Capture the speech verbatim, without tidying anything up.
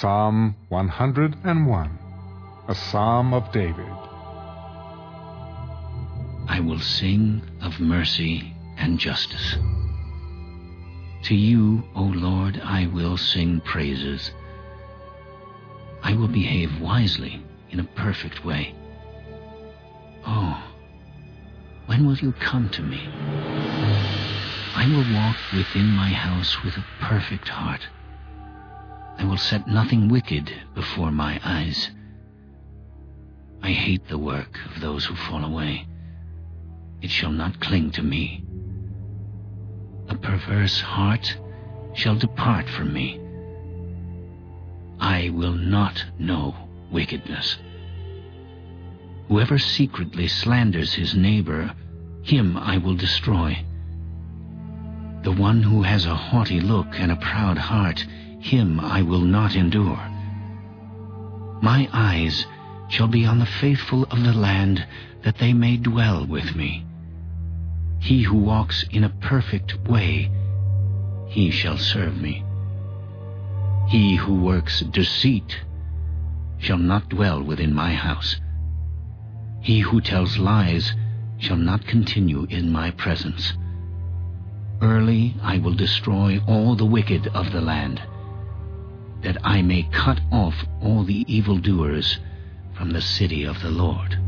Psalm one hundred one, a psalm of David. I will sing of mercy and justice. To you, O Lord, I will sing praises. I will behave wisely in a perfect way. Oh, when will you come to me? I will walk within my house with a perfect heart. I will set nothing wicked before my eyes. I hate the work of those who fall away. It shall not cling to me. A perverse heart shall depart from me. I will not know wickedness. Whoever secretly slanders his neighbor, him I will destroy. The one who has a haughty look and a proud heart, him I will not endure. My eyes shall be on the faithful of the land, that they may dwell with me. He who walks in a perfect way, he shall serve me. He who works deceit shall not dwell within my house. He who tells lies shall not continue in my presence. Early I will destroy all the wicked of the land, that I may cut off all the evildoers from the city of the Lord.